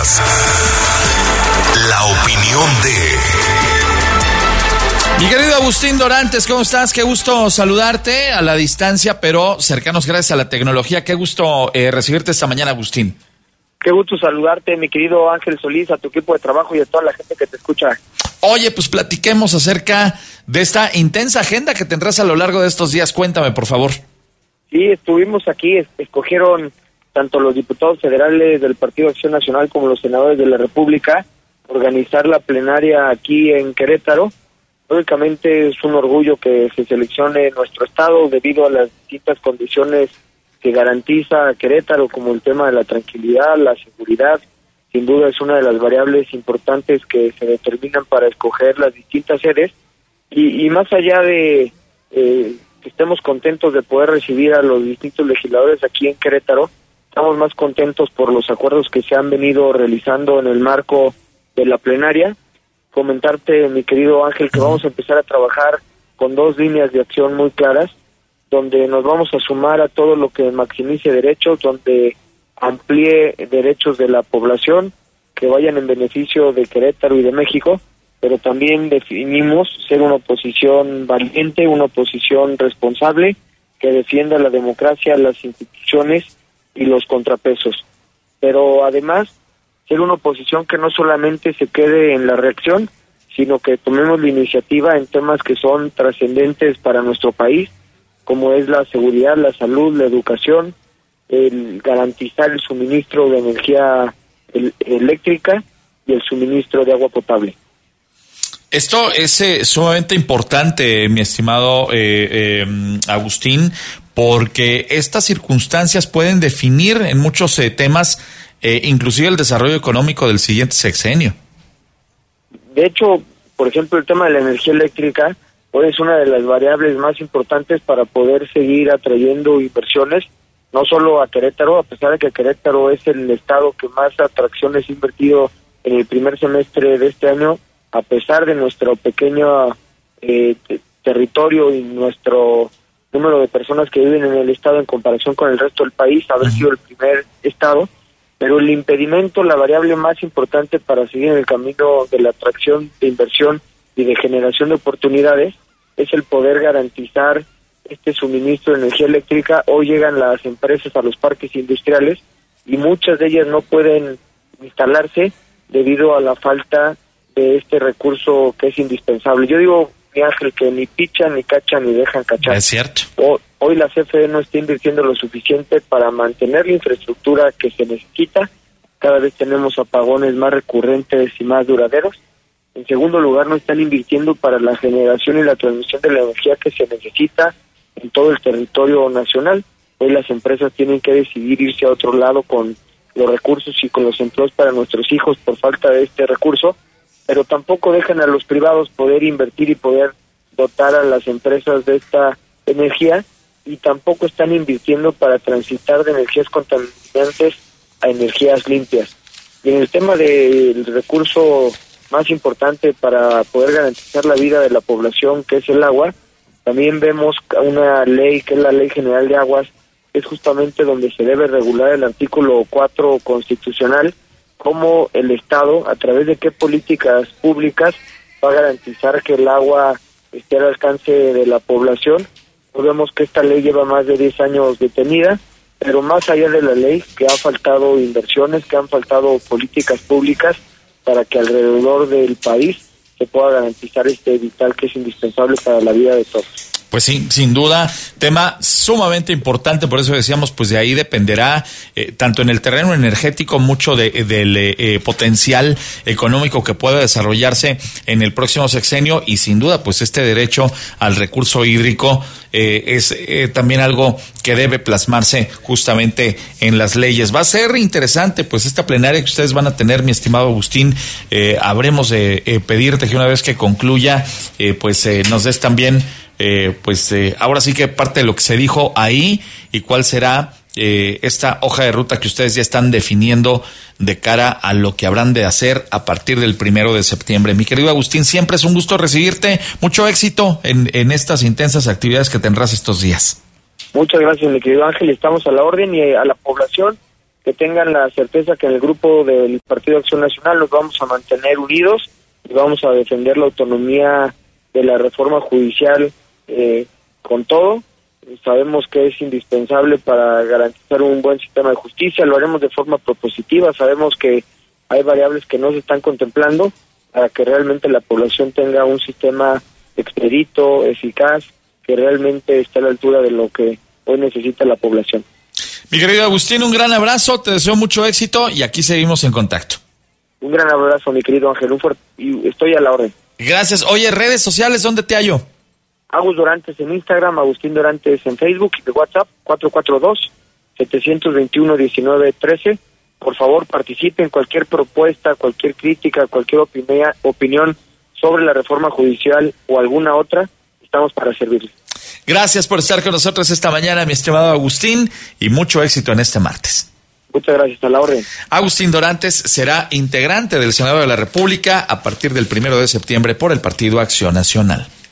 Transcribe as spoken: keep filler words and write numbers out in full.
Escuchas la opinión de... Mi querido Agustín Dorantes, ¿cómo estás? Qué gusto saludarte a la distancia, pero cercanos gracias a la tecnología. Qué gusto eh, recibirte esta mañana, Agustín. Qué gusto saludarte, mi querido Ángel Solís, a tu equipo de trabajo y a toda la gente que te escucha. Oye, pues platiquemos acerca de esta intensa agenda que tendrás a lo largo de estos días. Cuéntame, por favor. Sí, estuvimos aquí, es, escogieron tanto los diputados federales del Partido Acción Nacional como los senadores de la República organizar la plenaria aquí en Querétaro. Lógicamente es un orgullo que se seleccione nuestro estado debido a las distintas condiciones que garantiza Querétaro, como el tema de la tranquilidad, la seguridad. Sin duda es una de las variables importantes que se determinan para escoger las distintas sedes. Y, y más allá de eh, que estemos contentos de poder recibir a los distintos legisladores aquí en Querétaro, estamos más contentos por los acuerdos que se han venido realizando en el marco de la plenaria. Comentarte, mi querido Ángel, que vamos a empezar a trabajar con dos líneas de acción muy claras, donde nos vamos a sumar a todo lo que maximice derechos, donde amplíe derechos de la población, que vayan en beneficio de Querétaro y de México, pero también definimos ser una oposición valiente, una oposición responsable, que defienda la democracia, las instituciones y los contrapesos. Pero además, ser una oposición que no solamente se quede en la reacción, sino que tomemos la iniciativa en temas que son trascendentes para nuestro país, como es la seguridad, la salud, la educación, el garantizar el suministro de energía el, eléctrica y el suministro de agua potable. Esto es eh, sumamente importante, mi estimado eh, eh, Agustín, porque estas circunstancias pueden definir en muchos eh, temas, eh, inclusive el desarrollo económico del siguiente sexenio. De hecho, por ejemplo, el tema de la energía eléctrica pues es una de las variables más importantes para poder seguir atrayendo inversiones, no solo a Querétaro, a pesar de que Querétaro es el estado que más atracciones ha invertido en el primer semestre de este año, a pesar de nuestro pequeño eh, t- territorio y nuestro número de personas que viven en el estado en comparación con el resto del país, haber sido el primer estado, pero el impedimento, la variable más importante para seguir en el camino de la atracción de inversión y de generación de oportunidades, es el poder garantizar este suministro de energía eléctrica. Hoy llegan las empresas a los parques industriales y muchas de ellas no pueden instalarse debido a la falta de este recurso que es indispensable. Yo digo, mi Ángel, que ni pichan, ni cachan, ni dejan cachar. Es cierto. O, hoy la C F E no está invirtiendo lo suficiente para mantener la infraestructura que se necesita. Cada vez tenemos apagones más recurrentes y más duraderos. En segundo lugar, no están invirtiendo para la generación y la transmisión de la energía que se necesita en todo el territorio nacional. Hoy las empresas tienen que decidir irse a otro lado con los recursos y con los empleos para nuestros hijos por falta de este recurso, pero tampoco dejan a los privados poder invertir y poder dotar a las empresas de esta energía, y tampoco están invirtiendo para transitar de energías contaminantes a energías limpias. Y en el tema del recurso más importante para poder garantizar la vida de la población, que es el agua, también vemos una ley que es la Ley General de Aguas, que es justamente donde se debe regular el artículo cuatro constitucional, cómo el Estado, a través de qué políticas públicas, va a garantizar que el agua esté al alcance de la población. Vemos que esta ley lleva más de diez años detenida, pero más allá de la ley, que han faltado inversiones, que han faltado políticas públicas para que alrededor del país se pueda garantizar este vital que es indispensable para la vida de todos. Pues sí, sin duda, tema sumamente importante, por eso decíamos, pues de ahí dependerá, eh, tanto en el terreno energético, mucho de, del eh, potencial económico que pueda desarrollarse en el próximo sexenio, y sin duda, pues este derecho al recurso hídrico eh, es eh, también algo que debe plasmarse justamente en las leyes. Va a ser interesante, pues esta plenaria que ustedes van a tener, mi estimado Agustín, eh, habremos de eh, pedirte que una vez que concluya, eh, pues eh, nos des también Eh, pues eh, ahora sí que parte de lo que se dijo ahí y cuál será eh, esta hoja de ruta que ustedes ya están definiendo de cara a lo que habrán de hacer a partir del primero de septiembre. Mi querido Agustín, siempre es un gusto recibirte. Mucho éxito en, en estas intensas actividades que tendrás estos días. Muchas gracias, mi querido Ángel. Estamos a la orden, y a la población que tengan la certeza que en el grupo del Partido Acción Nacional nos vamos a mantener unidos y vamos a defender la autonomía de la reforma judicial eh, con todo. Sabemos que es indispensable para garantizar un buen sistema de justicia, lo haremos de forma propositiva, sabemos que hay variables que no se están contemplando para que realmente la población tenga un sistema expedito, eficaz, que realmente esté a la altura de lo que hoy necesita la población. Mi querido Agustín, un gran abrazo, te deseo mucho éxito y aquí seguimos en contacto. Un gran abrazo, mi querido Ángel, un fuerte, y estoy a la orden. Gracias. Oye, redes sociales, ¿dónde te hallo? Agus Dorantes en Instagram, Agustín Dorantes en Facebook y de WhatsApp cuatro cuatro dos, siete dos uno, uno nueve uno tres. Por favor, participen, cualquier propuesta, cualquier crítica, cualquier opinión, opinión sobre la reforma judicial o alguna otra, estamos para servirles. Gracias por estar con nosotros esta mañana, mi estimado Agustín, y mucho éxito en este martes. Muchas gracias, a la orden. Agustín Dorantes será integrante del Senado de la República a partir del primero de septiembre por el Partido Acción Nacional.